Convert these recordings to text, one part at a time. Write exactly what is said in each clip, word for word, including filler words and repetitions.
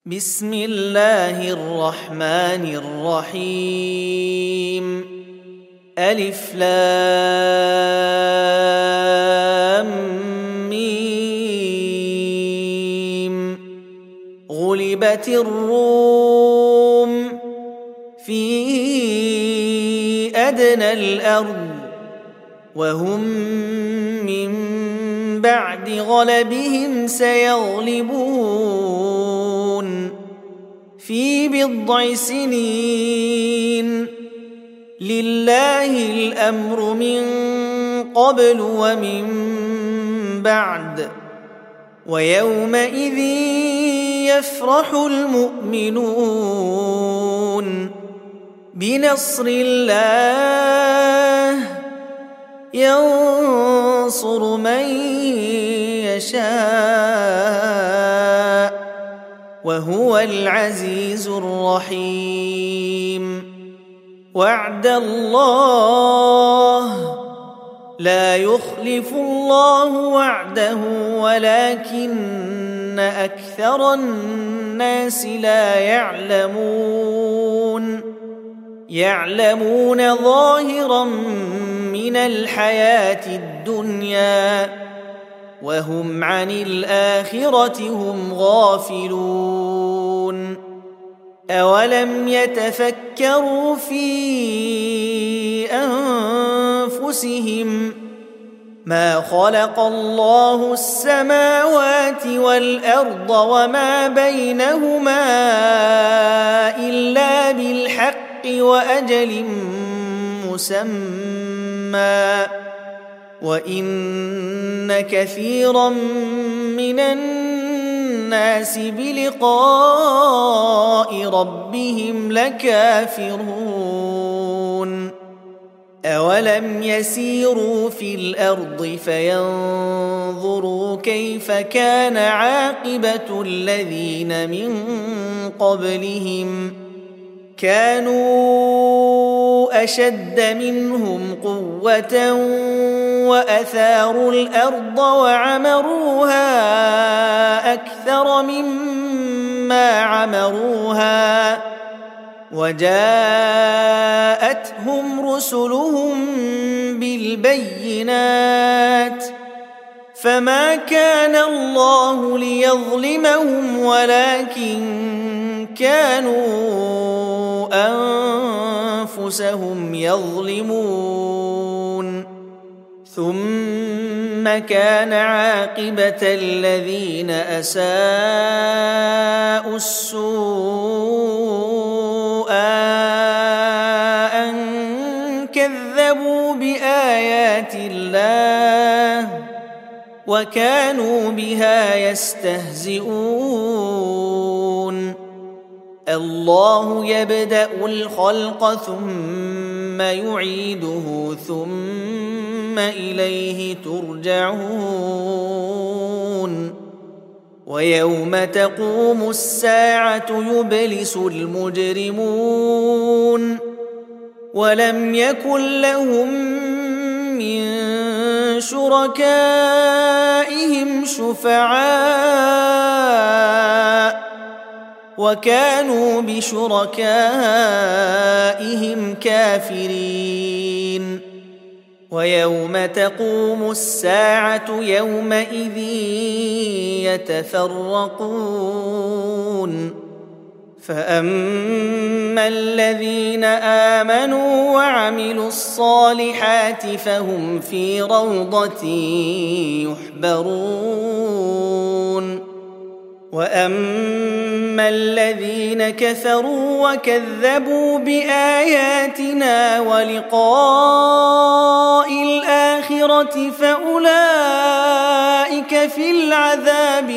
بسم الله الرحمن الرحيم ألف لام ميم غلبت الروم في أدنى الأرض وهم من بعد غلبهم سيغلبون في بضع سنين لله الأمر من قبل ومن بعد ويومئذ يفرح المؤمنون بنصر الله ينصر من يشاء وهو العزيز الرحيم وعد الله لا يخلف الله وعده ولكن أكثر الناس لا يعلمون يعلمون ظاهرا من الحياة الدنيا وهم عن الآخرة هم غافلون أولم يتفكروا في أنفسهم ما خلق الله السماوات والأرض وما بينهما إلا بالحق وأجل مسمى وإن كثيرا من الناس بلقاء ربهم لكافرون أولم يسيروا في الأرض فينظروا كيف كان عاقبة الذين من قبلهم كانوا أشد منهم قوة وأثاروا الأرض وعمروها أكثر مما عمروها وجاءتهم رسلهم بالبينات فما كان الله ليظلمهم ولكن كانوا أنفسهم يظلمون ثم كان عاقبة الذين أساءوا السوء أن كذبوا بآيات الله وكانوا بها يستهزئون الله يبدأ الخلق ثم يعيده ثم إليه ترجعون ويوم تقوم الساعة يبلس المجرمون ولم يكن لهم من شركائهم شفعاء وكانوا بشركائهم كافرين ويوم تقوم الساعة يومئذ يتفرقون فأما الذين آمنوا وعملوا الصالحات فهم في روضة يحبرون وأما الذين كفروا وكذبوا بآياتنا ولقاء الآخرة فأولئك في العذاب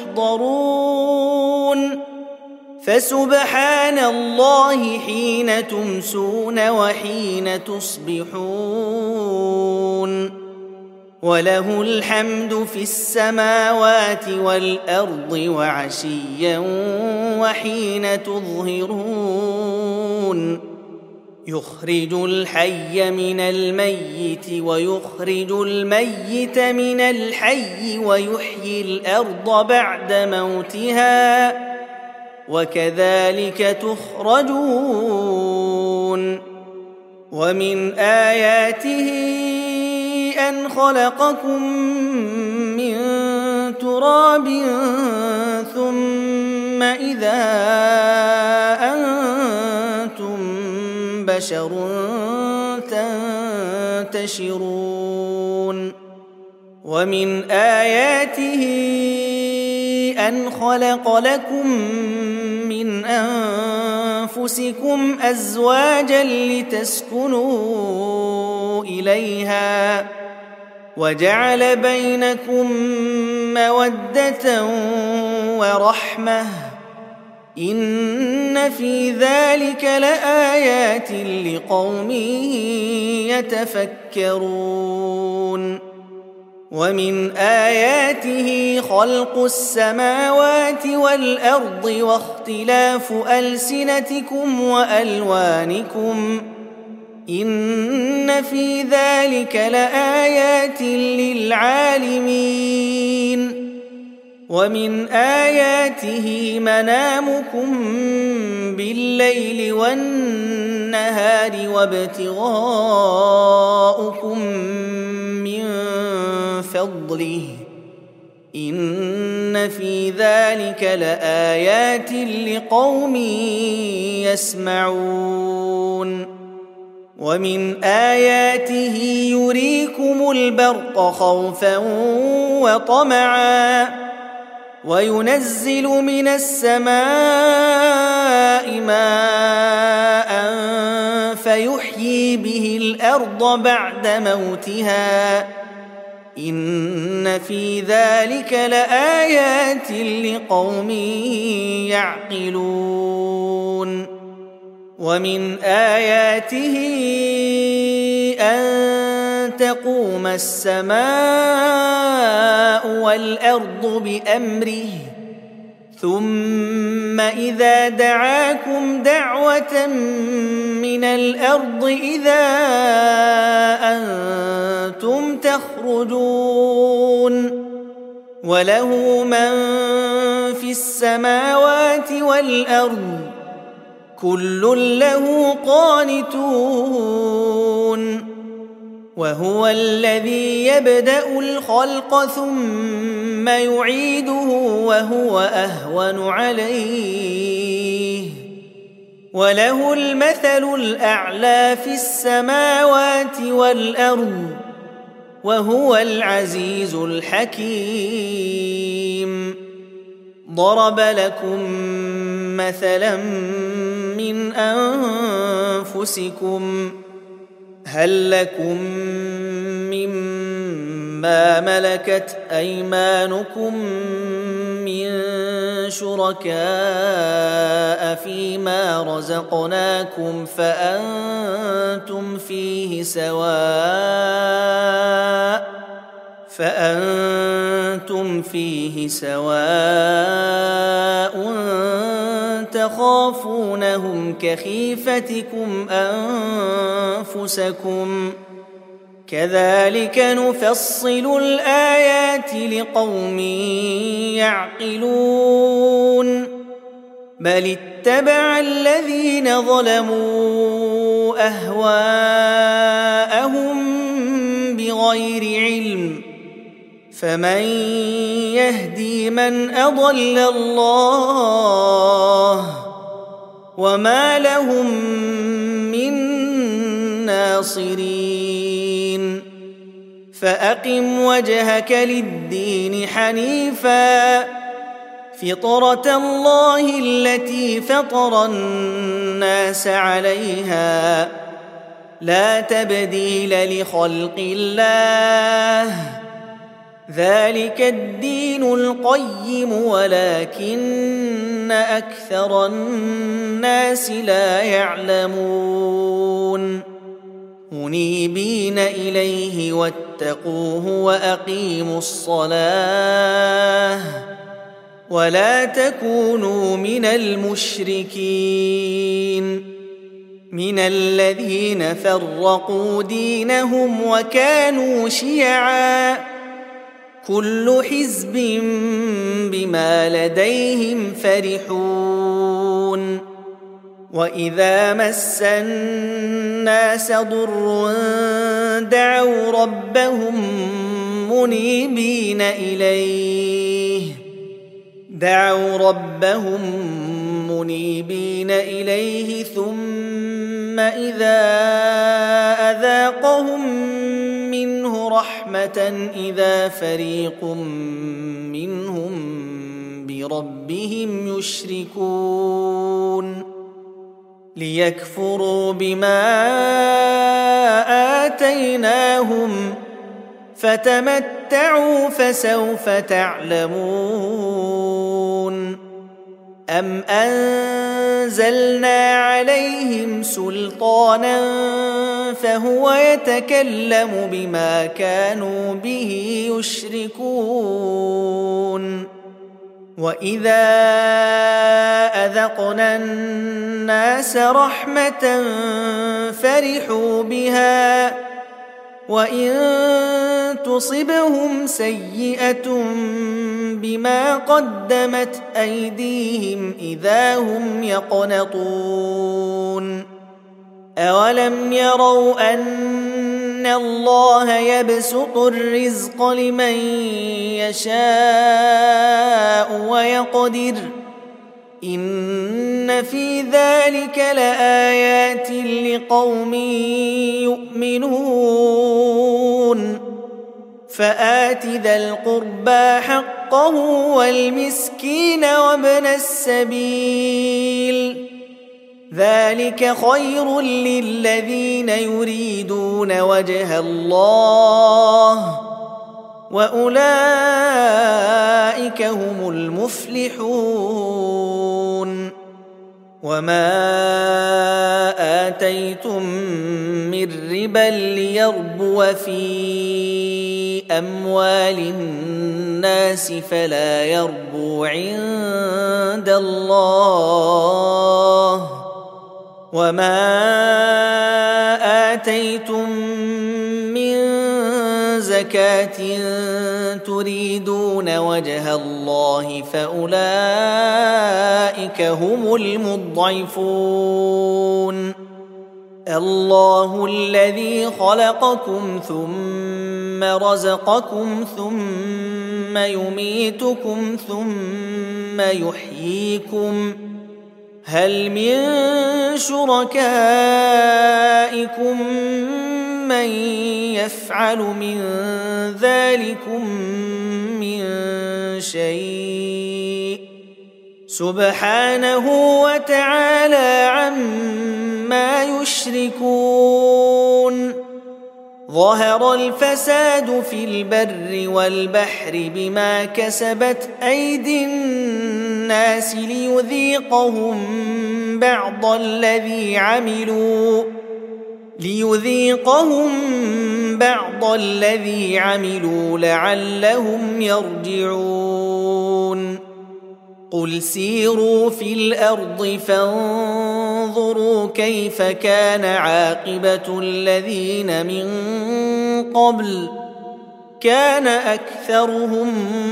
محضرون فسبحان الله حين تمسون وحين تصبحون وله الحمد في السماوات والأرض وعشيا وحين تظهرون يخرج الحي من الميت ويخرج الميت من الحي ويحيي الأرض بعد موتها وكذلك تخرجون ومن آياته أن خلقكم من تراب ثم إذا أنتم بشر تنتشرون ومن آياته أن خلق لكم من أنفسكم أزواجا لتسكنوا إليها وجعل بينكم مودة ورحمة إن في ذلك لآيات لقوم يتفكرون ومن آياته خلق السماوات والأرض واختلاف ألسنتكم وألوانكم إن في ذلك لآيات للعالمين ومن آياته منامكم بالليل والنهار وابتغاؤكم من فضله إن في ذلك لآيات لقوم يسمعون ومن آياته يريكم البرق خوفا وطمعا وينزل من السماء ماء فيحيي به الأرض بعد موتها إن في ذلك لآيات لقوم يعقلون ومن آياته أن تقوم السماء والأرض بأمره ثم إذا دعاكم دعوة من الأرض إذا أنتم تخرجون وله من في السماوات والأرض كل له قانتون وهو الذي يبدأ الخلق ثم يعيده وهو أهون عليه وله المثل الأعلى في السماوات والأرض وهو العزيز الحكيم ضرب لكم مثلا من أنفسكم هل لكم مما ملكت أيمانكم من شركاء فيما رزقناكم فأنتم فيه سواء فأنتم فيه سواء تخافونهم كخيفتكم أنفسكم كذلك نفصل الآيات لقوم يعقلون بل اتبع الذين ظلموا أهواءهم بغير علم فمن يهدي من أضل الله وما لهم من ناصرين فأقم وجهك للدين حنيفا فطرة الله التي فطر الناس عليها لا تبديل لخلق الله ذلك الدين القيم ولكن أكثر الناس لا يعلمون منيبين إليه واتقوه وأقيموا الصلاة ولا تكونوا من المشركين من الذين فرقوا دينهم وكانوا شيعاً كل حزب بما لديهم فرحون وإذا مس الناس ضر دعوا ربهم منيبين إليه دعوا ربهم منيبين إليه ثم إذا أذاقهم منه رحمة إذا فريق منهم بربهم يشركون ليكفروا بما آتيناهم فتمتعوا فسوف تعلمون أم أنزلنا عليهم سلطانا فهو يتكلم بما كانوا به يشركون وإذا أذقنا الناس رحمة فرحوا بها وإن تصبهم سيئة بما قدمت أيديهم إذا هم يقنطون أولم يروا أن الله يبسط الرزق لمن يشاء ويقدر إن في ذلك لآيات لقوم يؤمنون فآت ذا القربى حقه والمسكين وابن السبيل ذلك خير للذين يريدون وجه الله وأولئك هم المفلحون وما آتيتم من ربا ليربو في أموال الناس فلا يربو عند الله وما آتيتم من زكاة تريدون وجه الله فأولئك هم المضعفون الله الذي خلقكم ثم رزقكم ثم يميتكم ثم يحييكم هل من شركائكم من يفعل من ذلكم من شيء سبحانه وتعالى عما يشركون ظهر الفساد في البر والبحر بما كسبت أيدي الناس ليذيقهم بعض الذي عملوا ليذيقهم بعض الذي عملوا لعلهم يرجعون قل سيروا في الأرض فانظروا كيف كان عاقبة الذين من قبل كان أكثرهم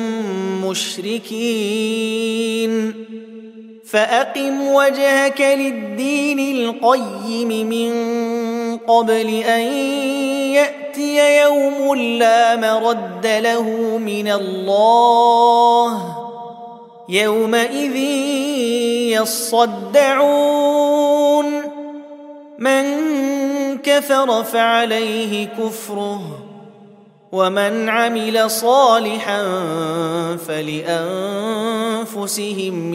مشركين فأقم وجهك للدين القيم من قبل أن يأتي يوم لا مرد له من الله يومئذ يصدعون من كفر فعليه كفره ومن عمل صالحا فلأنفسهم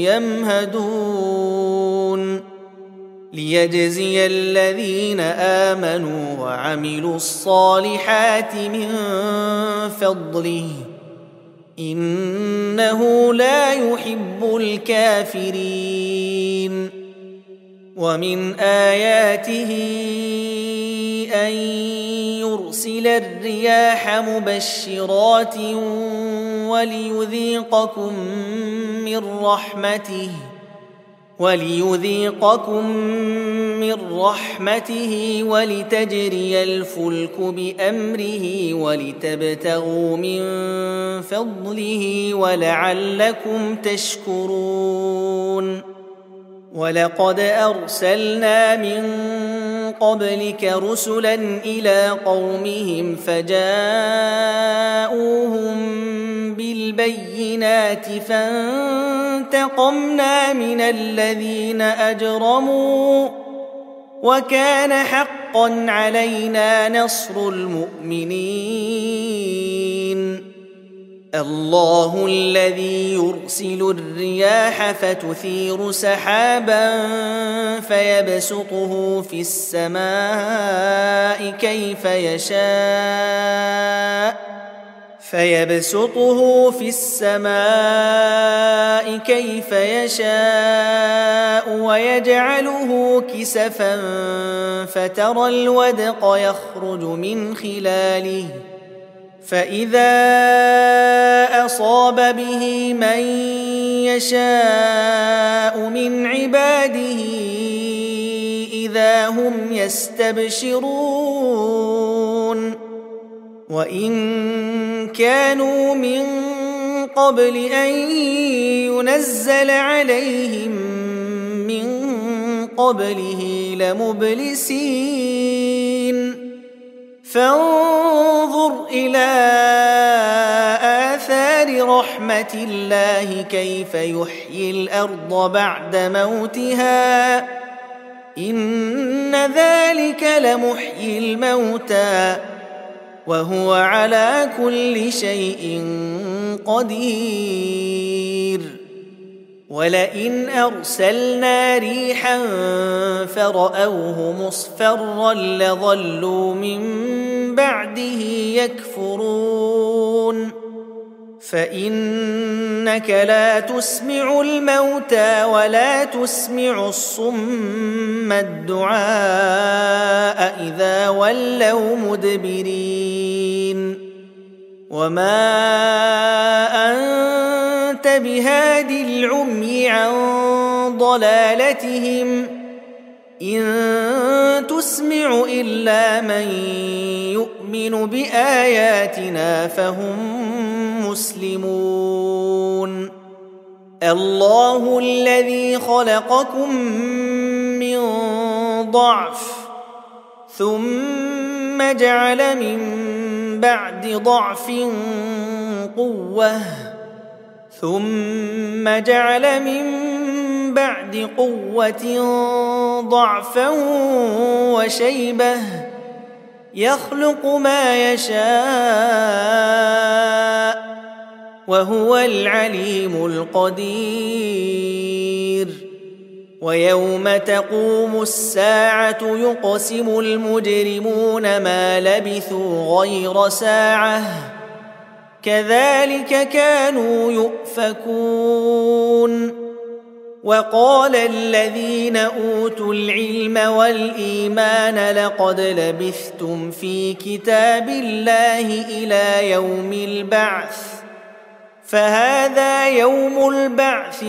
يمهدون ليجزي الذين آمنوا وعملوا الصالحات من فضله إنه لا يحب الكافرين ومن آياته أن يرسل الرياح مبشرات وليذيقكم من رحمته وليذيقكم من رحمته ولتجري الفلك بأمره ولتبتغوا من فضله ولعلكم تشكرون ولقد أرسلنا من قبلك رسلا إلى قومهم فجاءوهم بالبينات فانتقمنا من الذين أجرموا وكان حقا علينا نصر المؤمنين الله الذي يرسل الرياح فتثير سحابا فيبسطه في السماء كيف يشاء فيبسطه في السماء كيف يشاء ويجعله كسفا فترى الودق يخرج من خلاله فإذا أصاب به من يشاء من عباده إذا هم يستبشرون وإن كانوا من قبل أن ينزل عليهم من قبله لمبلسين فانظر إلى آثار رحمة الله كيف يحيي الأرض بعد موتها إن ذلك لمحيي الموتى وهو على كل شيء قدير ولئن أرسلنا ريحا فرأوه مصفرا لظلوا من بعده يكفرون فإنك لا تسمع الموتى ولا تسمع الصم الدعاء إذا ولوا مدبرين وما أنت بهاد العمي عن ضلالتهم إن تسمع إلا من يؤمن بآياتنا فهم مسلمون الله الذي خلقكم من ضعف ثم جعل من بعد ضعف قوة ثم جعل من بعد قوة ضعفا وشيبة يخلق ما يشاء وهو العليم القدير ويوم تقوم الساعة يقسم المجرمون ما لبثوا غير ساعة كذلك كانوا يؤفكون وقال الذين أوتوا العلم والإيمان لقد لبثتم في كتاب الله إلى يوم البعث فهذا يوم البعث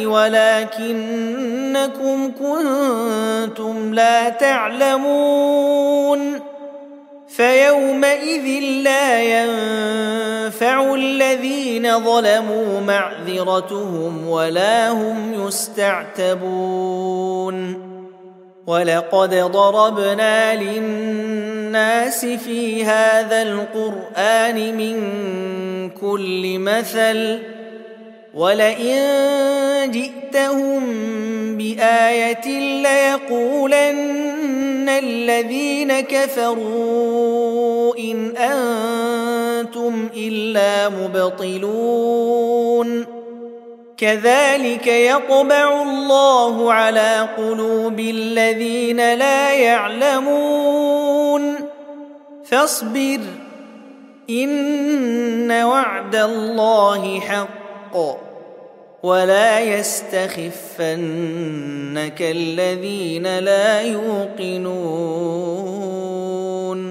ولكنكم كنتم لا تعلمون فيومئذ لا ينفع الذين ظلموا معذرتهم ولا هم يستعتبون ولقد ضربنا للناس في هذا القرآن من كل مثل ولئن جئتهم بآية ليقولن الذين كفروا إن أنتم إلا مبطلون كذلك يطبع الله على قلوب الذين لا يعلمون فاصبر إن وعد الله حق ولا يستخفنك الذين لا يوقنون